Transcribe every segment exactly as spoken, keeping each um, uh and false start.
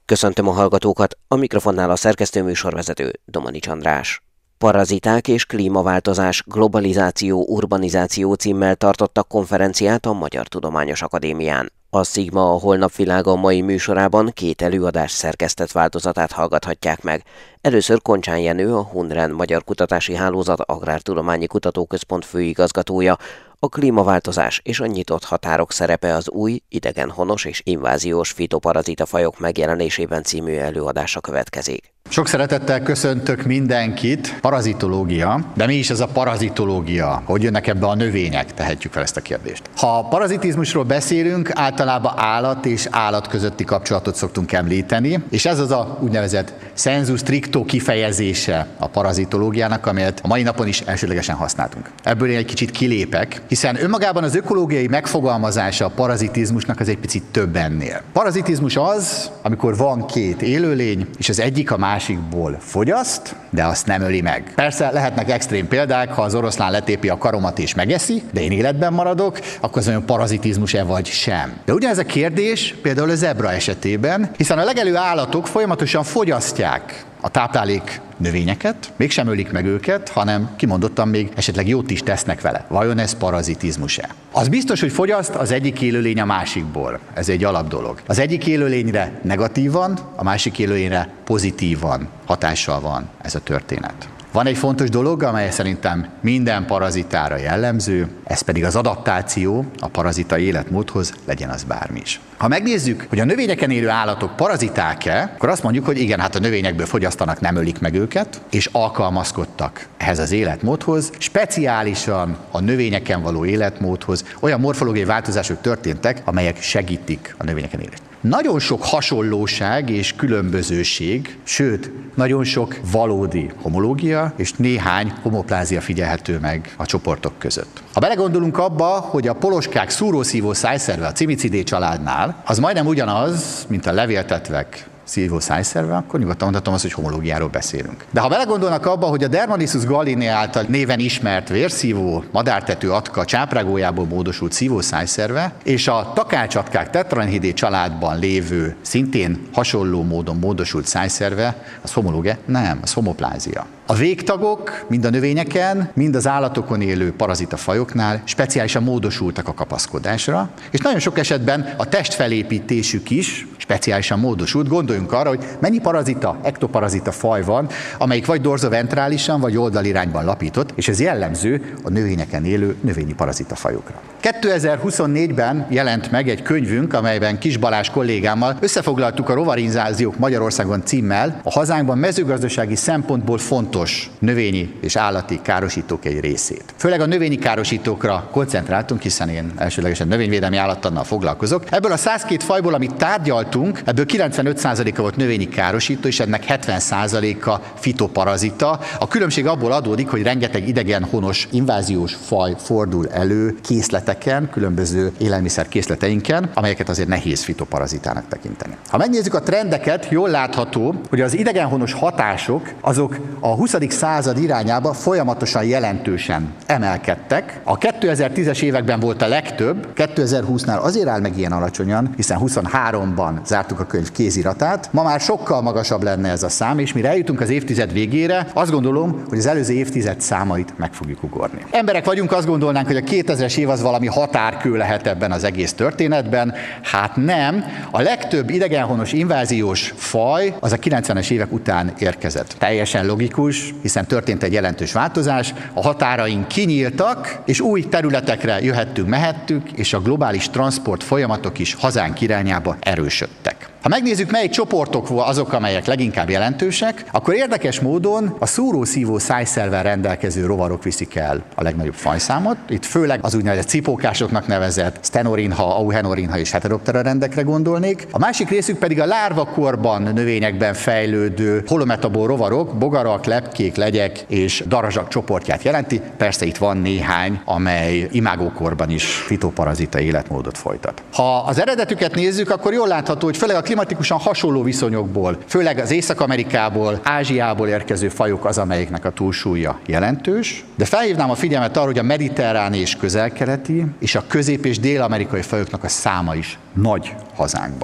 Köszöntöm a hallgatókat, a mikrofonnál a szerkesztő műsorvezető Domanics András. Paraziták és klímaváltozás, globalizáció, urbanizáció címmel tartottak konferenciát a Magyar Tudományos Akadémián. A Szigma a Holnap világa mai műsorában két előadás szerkesztett változatát hallgathatják meg. Először Koncsán Jenő, a Hunren Magyar Kutatási Hálózat Agrártudományi Kutatóközpont főigazgatója, a klímaváltozás és a nyitott határok szerepe az új, idegenhonos és inváziós fitoparazita fajok megjelenésében című előadása következik. Sok szeretettel köszöntök mindenkit. Parazitológia. De mi is ez a parazitológia? Hogy jönnek ebbe a növények? Tehetjük fel ezt a kérdést. Ha parazitizmusról beszélünk, általában állat és állat közötti kapcsolatot szoktunk említeni, és ez az a úgynevezett sensu stricto kifejezése a parazitológiának, amelyet a mai napon is elsődlegesen használtunk. Ebből én egy kicsit kilépek, hiszen önmagában az ökológiai megfogalmazása a parazitizmusnak az egy picit több ennél. Parazitizmus az, amikor van két élőlény, és az egyik a másikból fogyaszt, de azt nem öli meg. Persze lehetnek extrém példák, ha az oroszlán letépi a karomat és megeszi, de én életben maradok, akkor az olyan parazitizmus-e vagy sem. De ugyanez a kérdés például a zebra esetében, hiszen a legelő állatok folyamatosan fogyasztják a táplálék növényeket, mégsem ölik meg őket, hanem kimondottan még esetleg jót is tesznek vele. Vajon ez parazitizmus-e? Az biztos, hogy fogyaszt az egyik élőlény a másikból. Ez egy alapdolog. Az egyik élőlényre negatívan, a másik élőlényre pozitívan hatással van ez a történet. Van egy fontos dolog, amely szerintem minden parazitára jellemző, ez pedig az adaptáció a parazita életmódhoz, legyen az bármi is. Ha megnézzük, hogy a növényeken élő állatok paraziták-e, akkor azt mondjuk, hogy igen, hát a növényekből fogyasztanak, nem ölik meg őket, és alkalmazkodtak ehhez az életmódhoz, speciálisan a növényeken való életmódhoz olyan morfológiai változások történtek, amelyek segítik a növényeken élést. Nagyon sok hasonlóság és különbözőség, sőt, nagyon sok valódi homológia és néhány homoplázia figyelhető meg a csoportok között. Ha belegondolunk abba, hogy a poloskák szúrószívó szájszerve a Cimicidae családnál, az majdnem ugyanaz, mint a levéltetvek szívó szájszerve, akkor nyugodtan mondhatom azt, hogy homológiáról beszélünk. De ha belegondolnak abba, hogy a Dermanissus gallinae által néven ismert vérszívó, madártető atka csáprágójából módosult szívó szájszerve, és a takácsatkák Tetranhidae családban lévő, szintén hasonló módon módosult szájszerve, az homológia? Nem, az homoplázia. A végtagok mind a növényeken, mind az állatokon élő parazita fajoknál speciálisan módosultak a kapaszkodásra, és nagyon sok esetben a testfelépítésük is speciálisan módosult. Gondoljunk arra, hogy mennyi parazita, ektoparazita faj van, amelyik vagy dorzoventrálisan, vagy oldalirányban lapított, és ez jellemző a növényeken élő növényi parazita fajokra. kétezer-huszonnégyben jelent meg egy könyvünk, amelyben Kis Balázs kollégámmal összefoglaltuk a rovarinváziók Magyarországon címmel a hazánkban mezőgazdasági szempontból fontos növényi és állati károsítók egy részét. Főleg a növényi károsítókra koncentráltunk, hiszen én elsődlegesen növényvédelmi állattannal foglalkozok. Ebből a százkettő fajból, amit tárgyaltunk, ebből kilencvenöt százaléka volt növényi károsító, és ennek hetven százaléka fitoparazita. A különbség abból adódik, hogy rengeteg idegenhonos inváziós faj fordul elő készleteken, különböző élelmiszer készleteinken, amelyeket azért nehéz fitoparazitának tekinteni. Ha megnézzük a trendeket, jól látható, hogy az idegenhonos hatások azok a huszadik század irányába folyamatosan jelentősen emelkedtek. A kétezer-tízes években volt a legtöbb, kétezer-húsznál azért áll meg ilyen alacsonyan, hiszen huszonháromban zártuk a könyv kéziratát. Ma már sokkal magasabb lenne ez a szám, és mire eljutunk az évtized végére, azt gondolom, hogy az előző évtized számait meg fogjuk ugorni. Emberek vagyunk, azt gondolnánk, hogy a kétezres év az valami határkő lehet ebben az egész történetben. Hát nem. A legtöbb idegenhonos inváziós faj az a kilencvenes évek után érkezett. Teljesen logikus, hiszen történt egy jelentős változás, a határaink kinyíltak, és új területekre jöhettünk, mehettünk, és a globális transport folyamatok is hazánk irányába erősödtek. Ha megnézzük, melyik csoportok azok, amelyek leginkább jelentősek, akkor érdekes módon a szúrószívó szájszervvel rendelkező rovarok viszik el a legnagyobb fajszámot. Itt főleg az úgynevezett cipókásoknak nevezett Stenorinha, Auhenorinha és Heteroptera rendekre gondolnék. A másik részük pedig a lárvakorban növényekben fejlődő holometabol rovarok, bogarak, lepkék, legyek és darazsak csoportját jelenti. Persze itt van néhány, amely imágókorban is fitoparazita életmódot folytat. Ha az eredetüket nézzük, akkor jól látható, hogy főleg a klimatikusan hasonló viszonyokból, főleg az Észak-Amerikából, Ázsiából érkező fajok az, amelyiknek a túlsúlya jelentős, de felhívnám a figyelmet arra, hogy a mediterrán és közel-keleti és a közép- és dél-amerikai fajoknak a száma is nagy hazánkban.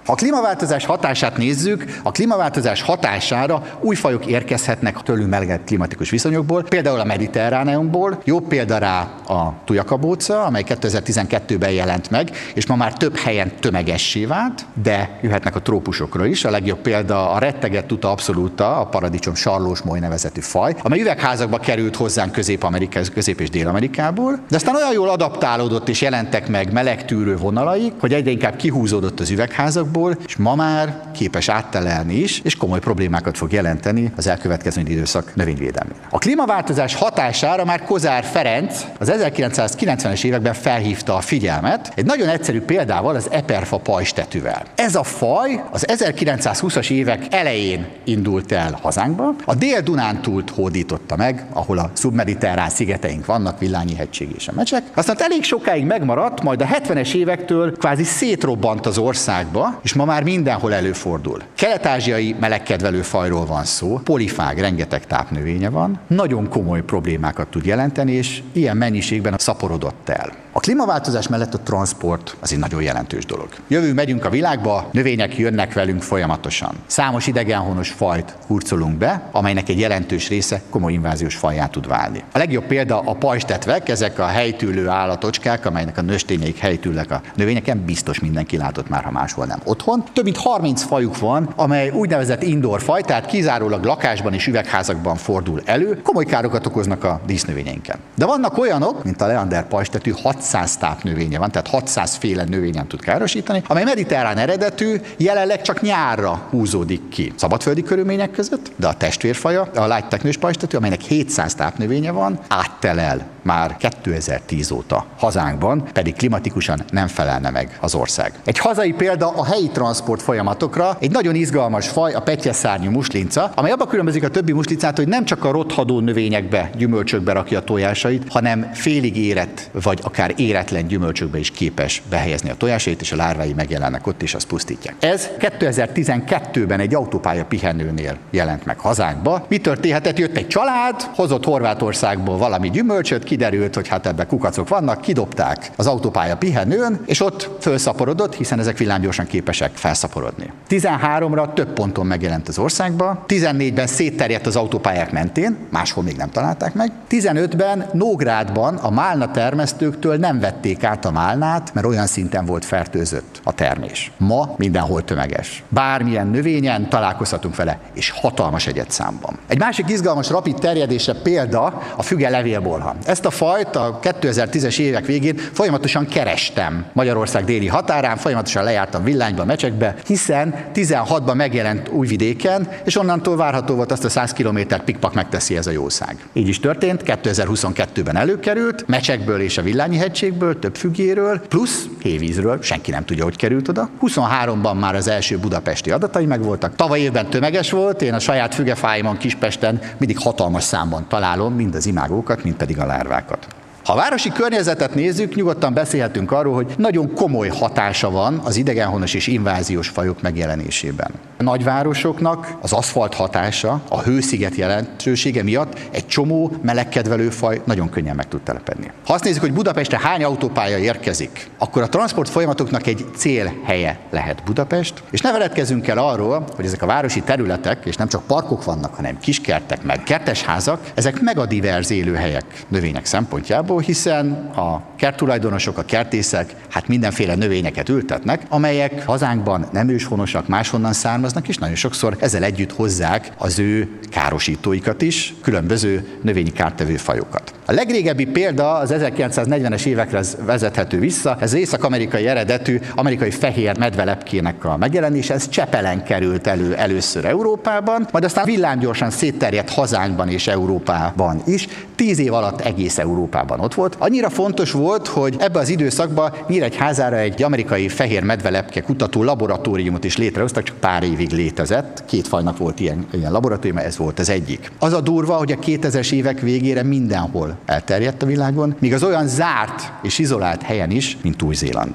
Ha a klímaváltozás hatását nézzük, a klímaváltozás hatására új fajok érkezhetnek tőlünk melegebb klimatikus viszonyokból, például a mediterráneumból. Jó példa rá a tujakabóca, amely kétezer-tizenkettőben jelent meg, és ma már több helyen tömegessé vált, de jöhetnek a trópusokról is. A legjobb példa a rettegett tuta absoluta, a paradicsom sarlósmoly nevezetű faj, amely üvegházakba került hozzánk Közép-Amerika, Közép- és Dél-Amerikából, de aztán olyan jól adaptálódott és jelentek meg melegtűrő vonalai, hogy egyre inkább kihúzódott az üvegházakból, és ma már képes áttelelni is, és komoly problémákat fog jelenteni az elkövetkező időszak növényvédelmére. A klímaváltozás hatására már Kozár Ferenc az ezerkilencszázkilencvenes években felhívta a figyelmet egy nagyon egyszerű példával, az eperfa pajzstetűvel. Ez a faj az ezerkilencszázhúszas évek elején indult el hazánkba, a Dél-Dunántúlt hódította meg, ahol a szubmediterrán szigeteink vannak, Villányi-hegység és a Mecsek. Aztán elég sokáig megmaradt, majd a hetvenes évektől kvázi szétrobbant az országba, és ma már mindenhol előfordul. Kelet-ázsiai melegkedvelő fajról van szó, polifág, rengeteg tápnövénye van, nagyon komoly problémákat tud jelenteni, és ilyen mennyiségben szaporodott el. A klímaváltozás mellett a transport az egy nagyon jelentős dolog. Jövünk, megyünk a világba, növények jönnek velünk folyamatosan. Számos idegenhonos fajt hurcolunk be, amelynek egy jelentős része komoly inváziós fajjá tud válni. A legjobb példa a pajzstetvek, ezek a helytűlő állatocskák, amelynek a nőstényeik helytűlnek a növényeken, biztos mindenki látott már, ha máshol nem otthon. Több mint harminc fajuk van, amely úgynevezett indoor faj, tehát kizárólag lakásban és üvegházakban fordul elő, komoly károkat okoznak a dísznövényeinken. De vannak olyanok, mint a leander pajzstetű, hatszáz tápnövénye van, tehát hatszáz féle növényen tud károsítani, amely mediterrán eredetű, jelenleg csak nyárra húzódik ki szabadföldi körülmények között, de a testvérfaja, a lágyteknős pajzstetű, amelynek hétszáz tápnövénye van, áttelel már kétezer-tíz óta hazánkban, pedig klimatikusan nem felelne meg az ország. Egy hazai példa a helyi transport folyamatokra, egy nagyon izgalmas faj, a pettyeszárnyú muslinca, amely abban különbözik a többi muslincától, hogy nem csak a rothadó növényekbe, gyümölcsökbe rakja a tojásait, hanem félig érett, vagy akár éretlen gyümölcsökbe is képes behelyezni a tojásait, és a lárvái megjelennek ott, és azt pusztítják. Ez kétezer-tizenkettőben egy autópálya pihenőnél jelent meg hazánkba. Mi történhetett? Jött egy család, hozott Horvátországból valami gyümölcsöt, kiderült, hogy hát ebben kukacok vannak, kidobták az autópálya pihenőn, és ott felszaporodott, hiszen ezek villámgyorsan képesek felszaporodni. tizenháromra több ponton megjelent az országban, tizennégyben szétterjedt az autópályák mentén, máshol még nem találták meg, tizenötben Nógrádban a málna termesztőktől nem vették át a málnát, mert olyan szinten volt fertőzött a termés. Ma mindenhol tömeges. Bármilyen növényen találkozhatunk vele, és hatalmas egyedszámban. Egy másik izgalmas rapid terjedése példa a füge levélbolha. Ezt a fajt a kétezer-tízes évek végén folyamatosan kerestem Magyarország déli határán, folyamatosan lejártam Villányba, Mecsekbe, hiszen tizenhatban megjelent Újvidéken, és onnantól várható volt, azt a száz kilométert pikpak megteszi ez a jószág. Így is történt, kétezer-huszonkettőben előkerült, Mecsekből és a Villányi-hegységből, több fügéről, plusz hévízről, senki nem tudja, hogy került oda. huszonháromban már az első budapesti adatai megvoltak. Tavaly évben tömeges volt, én a saját fügefáimon Kispesten mindig hatalmas számban találom mind az imágókat, mind pedig a lárvákat. Ha a városi környezetet nézzük, nyugodtan beszélhetünk arról, hogy nagyon komoly hatása van az idegenhonos és inváziós fajok megjelenésében. A nagyvárosoknak az aszfalt hatása, a hősziget jelentősége miatt egy csomó melegkedvelő faj nagyon könnyen meg tud telepedni. Ha azt nézzük, hogy Budapestre hány autópálya érkezik, akkor a transport folyamatoknak egy célhelye lehet Budapest, és ne feledkezzünk el arról, hogy ezek a városi területek, és nem csak parkok vannak, hanem kiskertek, meg kertesházak, ezek megadiverz élőhelyek növények szempontjából, hiszen a kerttulajdonosok, a kertészek hát mindenféle növényeket ültetnek, amelyek hazánkban nem őshonosak, máshonnan származnak, és nagyon sokszor ezzel együtt hozzák az ő károsítóikat is, különböző növényi kártevő fajokat. A legrégebbi példa az ezerkilencszáznegyvenes évekre vezethető vissza, ez az észak-amerikai eredetű amerikai fehér medvelepkének a megjelenése, ez Csepelen került elő először Európában, majd aztán villámgyorsan szétterjedt hazánkban és Európában is, tíz év alatt egész Európában ott volt. Annyira fontos volt, hogy ebbe az időszakban Nyíregyházára egy amerikai fehér medvelepke kutató laboratóriumot is létrehoztak, csak pár évig létezett. Két fajnak volt ilyen, ilyen laboratórium, ez volt az egyik. Az a durva, hogy a kétezres évek végére mindenhol elterjedt a világon, míg az olyan zárt és izolált helyen is, mint Új-Zéland.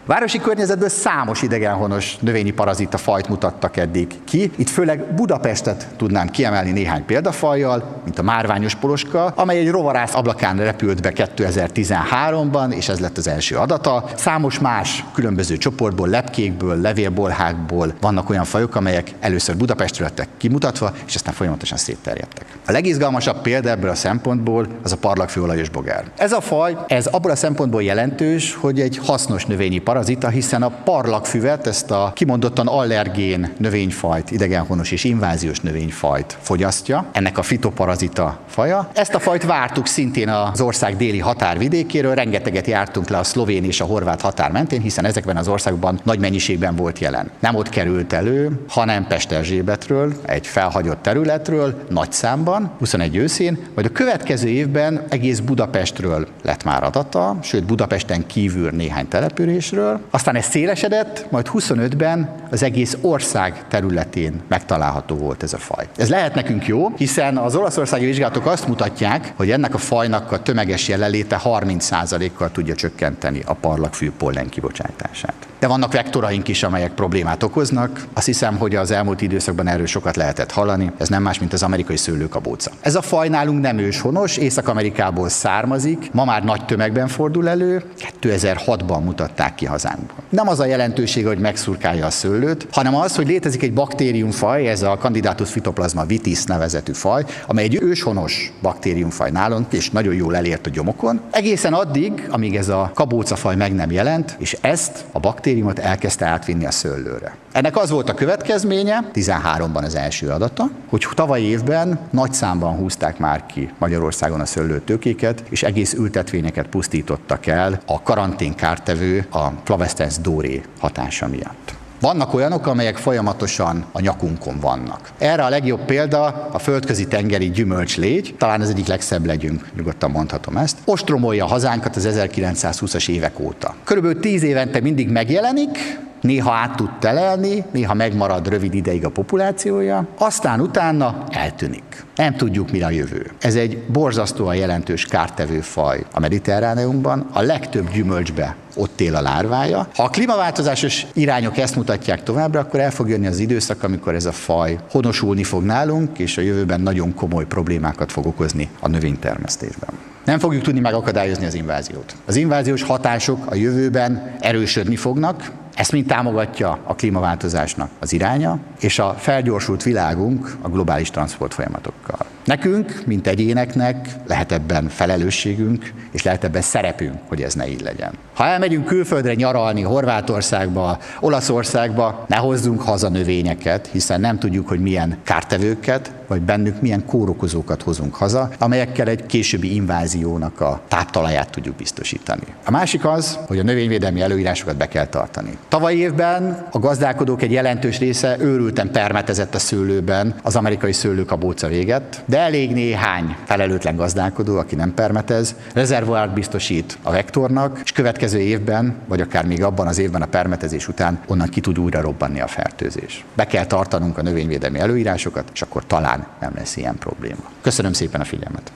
Városi környezetből számos idegenhonos növényi parazita fajt mutattak eddig ki. Itt főleg Budapestet tudnám kiemelni néhány példafajjal, mint a márványos poloska, amely egy rovarász ablakán repült be kétezer-tizenháromban, és ez lett az első adata. Számos más különböző csoportból, lepkékből, levélbolhákból vannak olyan fajok, amelyek először Budapestről lettek kimutatva, és aztán folyamatosan szétterjedtek. A legizgalmasabb példa ebből a szempontból az a parlagfőolajos bogár. Ez a faj, ez abból a szempontból jelentős, hogy egy hasznos növényi parazita, hiszen a parlagfüvet, ezt a kimondottan allergén növényfajt, idegenhonos és inváziós növényfajt fogyasztja, ennek a fitoparazita faja. Ezt a fajt vártuk szintén az ország déli határvidékéről, rengeteget jártunk le a szlovén és a horvát határ mentén, hiszen ezekben az országokban nagy mennyiségben volt jelen. Nem ott került elő, hanem Pesterzsébetről, egy felhagyott területről, nagy számban, huszonegy őszén, majd a következő évben egész Budapestről lett már adata, sőt Budapesten kívül néhány településről. Aztán ez szélesedett, majd huszonötben az egész ország területén megtalálható volt ez a faj. Ez lehet nekünk jó, hiszen az olaszországi vizsgálatok azt mutatják, hogy ennek a fajnak a tömeges jelenléte harminc százalékkal tudja csökkenteni a parlagfű pollen kibocsátását. De vannak vektoraink is, amelyek problémát okoznak. Azt hiszem, hogy az elmúlt időszakban erről sokat lehetett hallani. Ez nem más, mint az amerikai szőlőkabóca. Ez a faj nálunk nem őshonos, Észak-Amerikából származik, ma már nagy tömegben fordul elő, kétezer-hatban mutatták ki hazánkban. Nem az a jelentősége, hogy megszurkálja a szőlőt, hanem az, hogy létezik egy baktériumfaj, ez a Candidatus phytoplasma vitis nevezetű faj, amely egy őshonos baktériumfaj nálunk, és nagyon jól elért a gyomokon. Egészen addig, amíg ez a kabócafaj meg nem jelent, és ezt a baktériumot elkezdte átvinni a szőlőre. Ennek az volt a következménye, tizenháromban az első adata, hogy tavaly évben nagy számban húzták már ki Magyarországon a szőlőtőkéket, és egész ültetvényeket pusztítottak el a karantén kártevő, a Flavescens doré hatása miatt. Vannak olyanok, amelyek folyamatosan a nyakunkon vannak. Erre a legjobb példa a földközi tengeri gyümölcslégy, talán az egyik legszebb legyünk, nyugodtan mondhatom ezt. Ostromolja a hazánkat az ezerkilencszázhúszas évek óta. Körülbelül tíz évente mindig megjelenik, néha át tud telelni, néha megmarad rövid ideig a populációja, aztán utána eltűnik. Nem tudjuk, mi a jövő. Ez egy borzasztóan jelentős kártevő faj a Mediterráneumban, a legtöbb gyümölcsbe ott él a lárvája. Ha a klímaváltozásos irányok ezt mutatják továbbra, akkor el fog jönni az időszak, amikor ez a faj honosulni fog nálunk, és a jövőben nagyon komoly problémákat fog okozni a növénytermesztésben. Nem fogjuk tudni megakadályozni az inváziót. Az inváziós hatások a jövőben erősödni fognak, ezt mind támogatja a klímaváltozásnak az iránya, és a felgyorsult világunk a globális transport folyamatokkal. Nekünk, mint egyéneknek lehet ebben felelősségünk, és lehet ebben szerepünk, hogy ez ne így legyen. Ha elmegyünk külföldre nyaralni, Horvátországba, Olaszországba, ne hozzunk haza növényeket, hiszen nem tudjuk, hogy milyen kártevőket, vagy bennük milyen kórokozókat hozunk haza, amelyekkel egy későbbi inváziónak a táptalaját tudjuk biztosítani. A másik az, hogy a növényvédelmi előírásokat be kell tartani. Tavaly évben a gazdálkodók egy jelentős része őrülten permetezett a szőlőben, az amerikai szőlőkabóca véget, de elég néhány felelőtlen gazdálkodó, aki nem permetez, rezervoárt biztosít a vektornak, és következő évben, vagy akár még abban az évben a permetezés után onnan ki tud újra robbanni a fertőzés. Be kell tartanunk a növényvédelmi előírásokat, és akkor talán nem lesz ilyen probléma. Köszönöm szépen a figyelmet!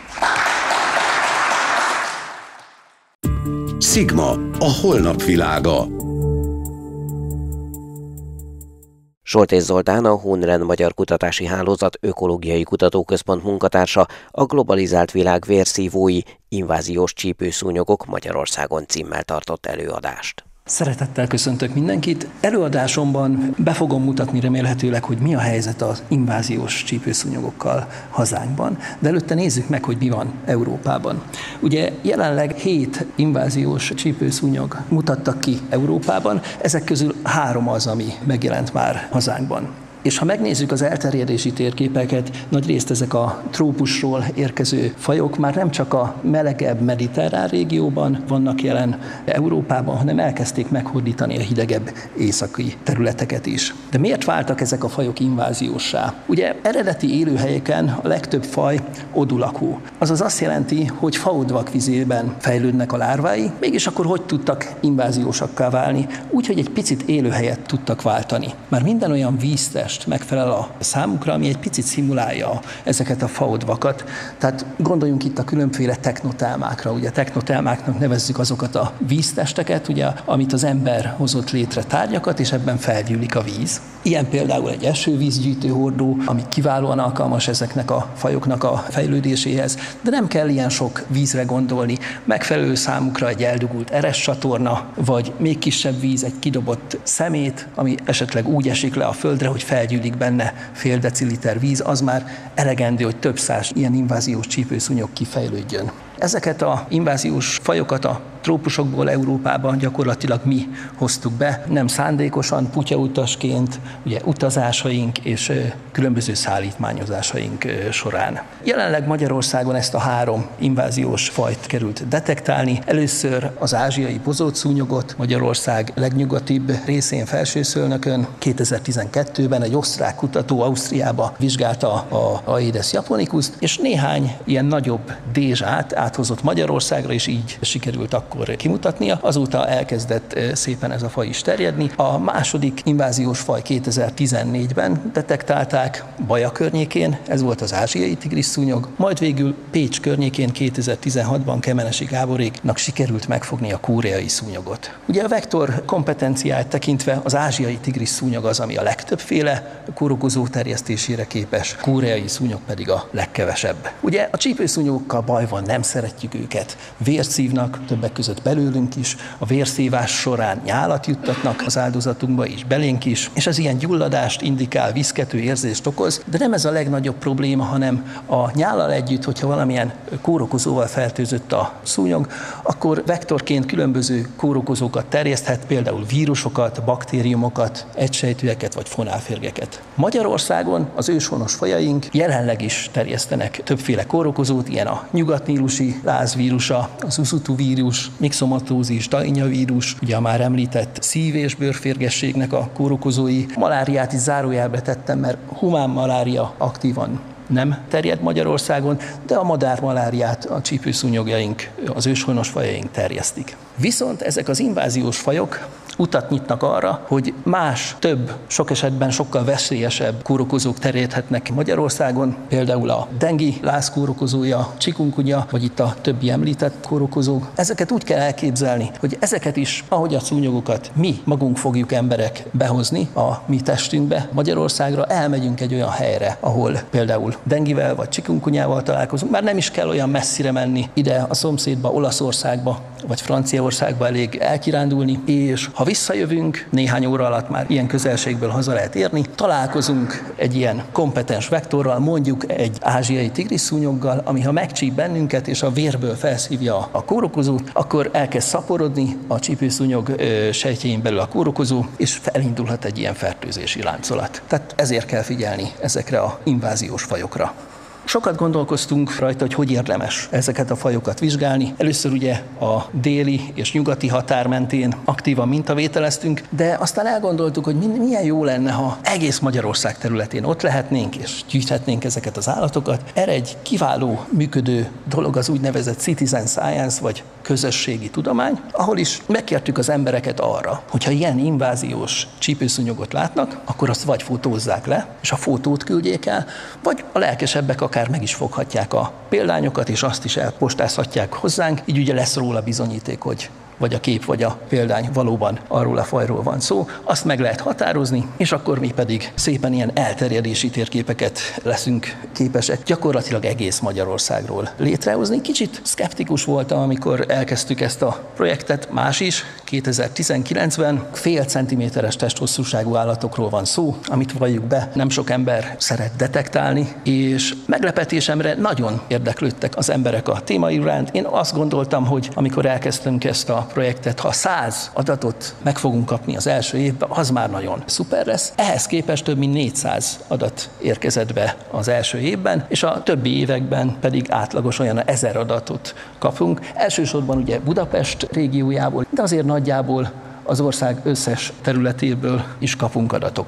Sigma, a holnap világa. Soltész Zoltán, a Hunren Magyar Kutatási Hálózat Ökológiai Kutatóközpont munkatársa a Globalizált világ vérszívói, inváziós csípőszúnyogok Magyarországon címmel tartott előadást. Szeretettel köszöntök mindenkit. Előadásomban be fogom mutatni remélhetőleg, hogy mi a helyzet az inváziós csípőszúnyogokkal hazánkban, de előtte nézzük meg, hogy mi van Európában. Ugye jelenleg hét inváziós csípőszúnyog mutattak ki Európában, ezek közül három az, ami megjelent már hazánkban. És ha megnézzük az elterjedési térképeket, nagyrészt ezek a trópusról érkező fajok már nem csak a melegebb mediterrán régióban vannak jelen Európában, hanem elkezdték meghódítani a hidegebb északi területeket is. De miért váltak ezek a fajok invázióssá? Ugye eredeti élőhelyeken a legtöbb faj odulakó. Azaz azt jelenti, hogy faodvak vizében fejlődnek a lárvái, mégis akkor hogy tudtak inváziósakká válni? Úgy, hogy egy picit élőhelyet tudtak váltani. Már minden olyan víztes, test megfelel a számukra, ami egy picit szimulálja ezeket a faodvakat. Tehát gondoljunk itt a különféle teknotelmákra. Ugye teknotelmáknak nevezzük azokat a víztesteket, ugye, amit az ember hozott létre tárgyakat, és ebben felgyűlik a víz. Ilyen például egy esővízgyűjtő hordó, ami kiválóan alkalmas ezeknek a fajoknak a fejlődéséhez, de nem kell ilyen sok vízre gondolni. Megfelelő számukra egy eldugult eres csatorna, vagy még kisebb víz, egy kidobott szemét, ami esetleg úgy esik le a földre, hogy felgyűlik benne fél deciliter víz, az már elegendő, hogy több száz ilyen inváziós csípőszúnyog kifejlődjön. Ezeket az inváziós fajokat a trópusokból Európában gyakorlatilag mi hoztuk be, nem szándékosan, putyautasként, ugye utazásaink és különböző szállítmányozásaink során. Jelenleg Magyarországon ezt a három inváziós fajt került detektálni. Először az ázsiai bozótszúnyogot Magyarország legnyugatibb részén Felsőszölnökön kétezer-tizenkettőben egy osztrák kutató Ausztriába vizsgálta a Aedes japonicust, és néhány ilyen nagyobb dézsát áthozott Magyarországra, és így sikerült akkor kimutatnia. Azóta elkezdett szépen ez a faj is terjedni. A második inváziós faj kétezer-tizennégyben detektálták Baja környékén, ez volt az ázsiai tigrisszúnyog, majd végül Pécs környékén kétezer-tizenhatban Kemenesi Gáboréknak sikerült megfogni a koreai szúnyogot. Ugye a vektor kompetenciáját tekintve az ázsiai tigrisszúnyog az, ami a legtöbbféle kórokozó terjesztésére képes, koreai szúnyog pedig a legkevesebb. Ugye a csípőszúnyogokkal baj van, nem szeretjük őket. Vért szívnak, többek között belőlünk is, a vérszívás során nyálat juttatnak az áldozatunkba is, belénk is, és ez ilyen gyulladást indikál, viszkető érzést okoz, de nem ez a legnagyobb probléma, hanem a nyállal együtt, hogyha valamilyen kórokozóval fertőzött a szúnyog, akkor vektorként különböző kórokozókat terjeszthet, például vírusokat, baktériumokat, egysejtűeket vagy fonálférgeket. Magyarországon az őshonos fajaink jelenleg is terjesztenek többféle kórokozót, ilyen a nyugatnílusi lázvírusa, az uszutú vírus, mixomatózis, dainja vírus, ugye a már említett szív- és bőrférgességnek a kórokozói. Maláriát is zárójelbe tettem, mert humán malária aktívan nem terjed Magyarországon, de a madármaláriát a csípőszúnyogjaink, az őshonos fajaink terjesztik. Viszont ezek az inváziós fajok utat nyitnak arra, hogy más, több, sok esetben sokkal veszélyesebb kórokozók terjedhetnek Magyarországon, például a dengi lázkórokozója, chikungunya, vagy itt a többi említett kórokozók. Ezeket úgy kell elképzelni, hogy ezeket is, ahogy a szúnyogokat mi magunk fogjuk emberek behozni a mi testünkbe, Magyarországra elmegyünk egy olyan helyre, ahol például dengivel vagy chikungunyával találkozunk. Már nem is kell olyan messzire menni, ide a szomszédba, Olaszországba vagy Franciaországba elég elkirándulni, és ha visszajövünk, néhány óra alatt már ilyen közelségből haza lehet érni, találkozunk egy ilyen kompetens vektorral, mondjuk egy ázsiai tigrisszúnyoggal, ami ha megcsíp bennünket, és a vérből felszívja a kórokozót, akkor elkezd szaporodni a csípőszúnyog sejtjein belül a kórokozó, és felindulhat egy ilyen fertőzési láncolat. Tehát ezért kell figyelni ezekre az inváziós fajokra. Sokat gondolkoztunk rajta, hogy hogy érdemes ezeket a fajokat vizsgálni. Először ugye a déli és nyugati határ mentén aktívan mintavételeztünk, de aztán elgondoltuk, hogy milyen jó lenne, ha egész Magyarország területén ott lehetnénk és gyűjthetnénk ezeket az állatokat. Erre egy kiváló működő dolog az úgynevezett citizen science, vagy közösségi tudomány, ahol is megkértük az embereket arra, hogyha ilyen inváziós csípőszúnyogot látnak, akkor azt vagy fotózzák le, és a fotót küldjék el, vagy a lelkesebbek akár meg is foghatják a példányokat, és azt is elpostázhatják hozzánk, így ugye lesz róla bizonyíték, hogy vagy a kép, vagy a példány valóban arról a fajról van szó, azt meg lehet határozni, és akkor mi pedig szépen ilyen elterjedési térképeket leszünk képesek gyakorlatilag egész Magyarországról létrehozni. Kicsit szkeptikus voltam, amikor elkezdtük ezt a projektet, más is, kétezer-tizenkilencben fél centiméteres testhosszúságú állatokról van szó, amit valljuk be, nem sok ember szeret detektálni, és meglepetésemre nagyon érdeklődtek az emberek a téma iránt. Én azt gondoltam, hogy amikor elkezdtünk ezt a projektet, ha száz adatot meg fogunk kapni az első évben, az már nagyon szuper lesz. Ehhez képest több mint négyszáz adat érkezett be az első évben, és a többi években pedig átlagos olyan ezer adatot kapunk. Elsősorban ugye Budapest régiójából, de azért nagyjából az ország összes területéből is kapunk adatokat.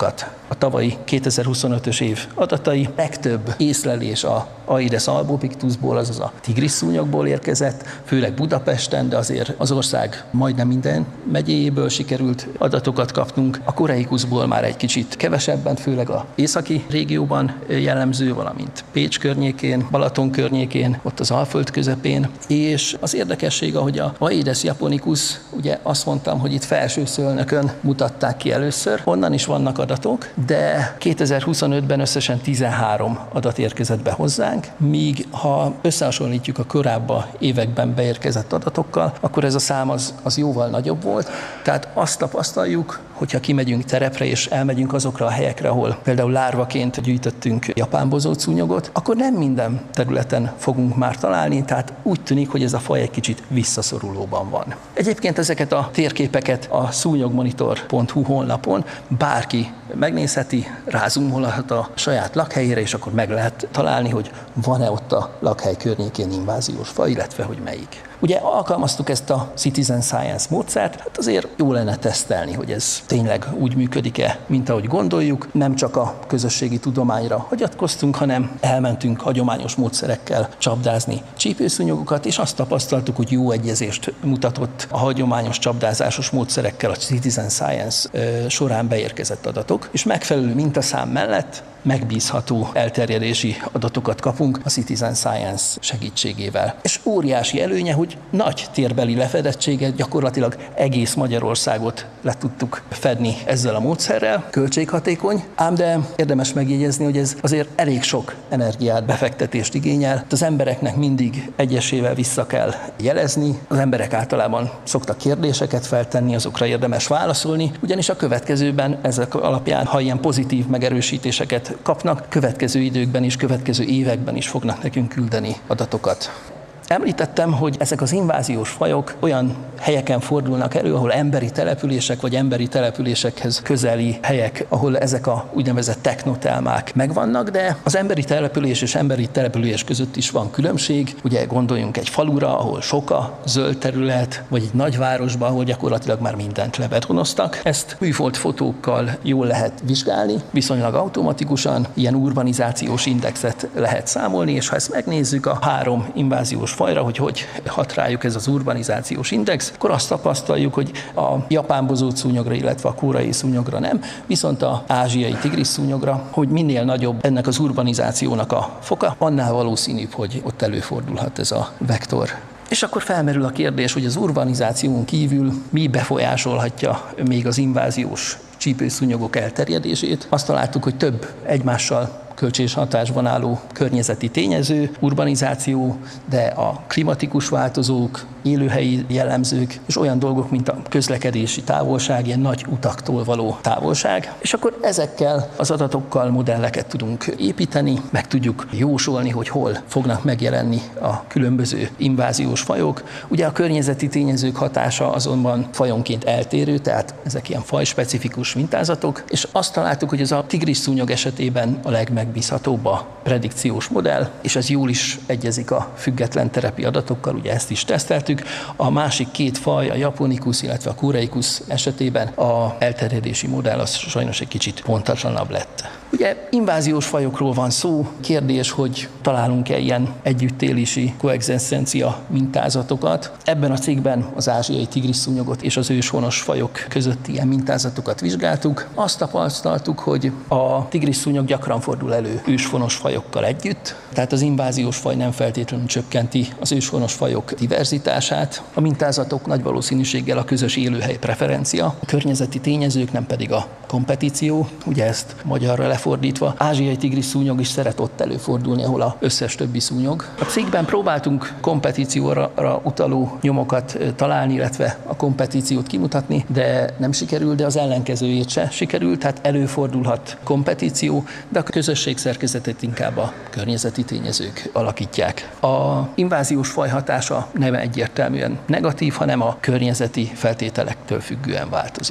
a tavalyi kétezer-huszonötös év adatai. Legtöbb észlelés a Aedes albopictusból, azaz a tigris szúnyogból érkezett, főleg Budapesten, de azért az ország majdnem minden megyéjéből sikerült adatokat kapnunk. A Coraicusból már egy kicsit kevesebben, főleg az északi régióban jellemző, valamint Pécs környékén, Balaton környékén, ott az Alföld közepén. És az érdekesség, ahogy a Aedes japonicus, ugye azt mondtam, hogy itt felső szőlnökön mutatták ki először, onnan is vannak adatok, de kétezer-huszonötben összesen tizenhárom adat érkezett be hozzánk, míg ha összehasonlítjuk a korábbi években beérkezett adatokkal, akkor ez a szám az, az jóval nagyobb volt. Tehát azt tapasztaljuk, hogyha kimegyünk terepre és elmegyünk azokra a helyekre, ahol például lárvaként gyűjtöttünk japán bozótszúnyogot, akkor nem minden területen fogunk már találni, tehát úgy tűnik, hogy ez a faj egy kicsit visszaszorulóban van. Egyébként ezeket a térképeket a szúnyogmonitor pont hu honlapon bárki megnézheti, rázumolhat a saját lakhelyére, és akkor meg lehet találni, hogy van-e ott a lakhely környékén inváziós faj, illetve hogy melyik. Ugye alkalmaztuk ezt a Citizen Science módszert, hát azért jó lenne tesztelni, hogy ez tényleg úgy működik-e, mint ahogy gondoljuk. Nem csak a közösségi tudományra hagyatkoztunk, hanem elmentünk hagyományos módszerekkel csapdázni csípőszúnyogokat, és azt tapasztaltuk, hogy jó egyezést mutatott a hagyományos csapdázásos módszerekkel a Citizen Science során beérkezett adatok, és megfelelő mintaszám mellett megbízható elterjedési adatokat kapunk a Citizen Science segítségével. És óriási előnye, hogy nagy térbeli lefedettséget, gyakorlatilag egész Magyarországot le tudtuk fedni ezzel a módszerrel, költséghatékony, ám de érdemes megjegyezni, hogy ez azért elég sok energiát, befektetést igényel. Az embereknek mindig egyesével vissza kell jelezni, az emberek általában szoktak kérdéseket feltenni, azokra érdemes válaszolni, ugyanis a következőben ezek alapján, ha ilyen pozitív megerősítéseket kapnak, következő időkben is, következő években is fognak nekünk küldeni adatokat. Említettem, hogy ezek az inváziós fajok olyan helyeken fordulnak elő, ahol emberi települések vagy emberi településekhez közeli helyek, ahol ezek a úgynevezett technotelmák megvannak, de az emberi település és emberi település között is van különbség. Ugye gondoljunk egy falura, ahol sok a zöld terület, vagy egy nagyvárosba, ahol gyakorlatilag már mindent lebetonoztak. Ezt műhold fotókkal jól lehet vizsgálni, viszonylag automatikusan, ilyen urbanizációs indexet lehet számolni, és ha ezt megnézzük a három inváziós fajra, hogy hogy hat rájuk ez az urbanizációs index, akkor azt tapasztaljuk, hogy a japán bozótszúnyogra, illetve a koreai szúnyogra nem, viszont az ázsiai tigris szúnyogra, hogy minél nagyobb ennek az urbanizációnak a foka, annál valószínűbb, hogy ott előfordulhat ez a vektor. És akkor felmerül a kérdés, hogy az urbanizáción kívül mi befolyásolhatja még az inváziós csípőszúnyogok elterjedését. Azt találtuk, hogy több egymással kölcsönös hatásban álló környezeti tényező, urbanizáció, de a klimatikus változók, élőhelyi jellemzők, és olyan dolgok, mint a közlekedési távolság, ilyen nagy utaktól való távolság. És akkor ezekkel az adatokkal modelleket tudunk építeni, meg tudjuk jósolni, hogy hol fognak megjelenni a különböző inváziós fajok. Ugye a környezeti tényezők hatása azonban fajonként eltérő, tehát ezek ilyen fajspecifikus mintázatok, és azt találtuk, hogy ez a tigris szúnyog esetében a legmegbízhatóbb a predikciós modell, és ez jól is egyezik a független terepi adatokkal, ugye ezt is teszteltük. A másik két faj, a japonicus, illetve a coraicus esetében a elterjedési modell az sajnos egy kicsit pontatlanabb lett. Ugye inváziós fajokról van szó, kérdés, hogy találunk-e ilyen együttélési koegzisztencia mintázatokat. Ebben a cikkben az ázsiai tigris szúnyogot és az őshonos fajok közötti ilyen mintázatokat vizsgáltuk. Azt tapasztaltuk, hogy a tigris szúnyog gyakran fordul elő őshonos fajokkal együtt, tehát az inváziós faj nem feltétlenül csökkenti az őshonos fajok diverzitását. A mintázatok nagy valószínűséggel a közös élőhely preferencia, a környezeti tényezők nem pedig a kompetíció, ugye ezt magyarra lefordítva. Ázsiai tigris szúnyog is szeret ott előfordulni, ahol az összes többi szúnyog. A cikkben próbáltunk kompetícióra utaló nyomokat találni, illetve a kompetíciót kimutatni, de nem sikerült, de az ellenkezőjét se sikerült, tehát előfordulhat kompetíció, de a közösség szerkezetét inkább a környezeti tényezők alakítják. A inváziós faj hatása nem egyértelműen negatív, hanem a környezeti feltételektől függően változik.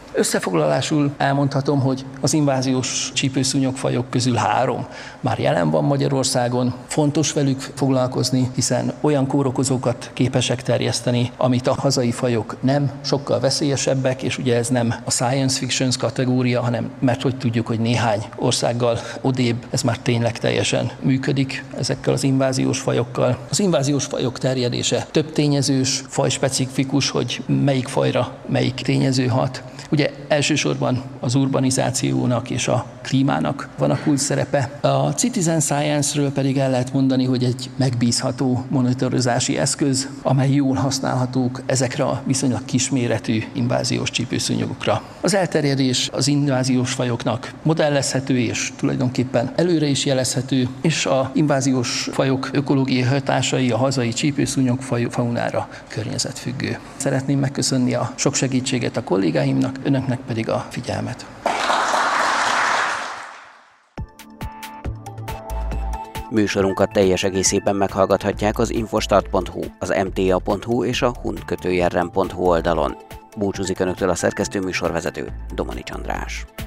Összefoglalásul elmondhatom, hogy az inváziós csípőszúnyogfajok közül három már jelen van Magyarországon. Fontos velük foglalkozni, hiszen olyan kórokozókat képesek terjeszteni, amit a hazai fajok nem, sokkal veszélyesebbek, és ugye ez nem a science fiction kategória, hanem mert hogy tudjuk, hogy néhány országgal odébb ez már tényleg teljesen működik ezekkel az inváziós fajokkal. Az inváziós fajok terjedése több tényezős, fajspecifikus, hogy melyik fajra melyik tényező hat. Ugye elsősorban az urbanizációnak és a klímának van a kulcs szerepe. A Citizen Science-ről pedig el lehet mondani, hogy egy megbízható monitorozási eszköz, amely jól használhatók ezekre a viszonylag kisméretű inváziós csípőszúnyogokra. Az elterjedés az inváziós fajoknak modellezhető és tulajdonképpen előre is jelezhető, és a inváziós fajok ökológiai hatásai a hazai csípőszúnyog faunára környezetfüggő. Szeretném megköszönni a sok segítséget a kollégáimnak, önöknek pedig a figyelmet. Műsorunkat teljes egészében meghallgathatják az infostart pont hu, az em té á pont hu és a hun kötőjel rem pont hu oldalon. Búcsúzik önöktől a szerkesztő műsorvezető, Domanics András.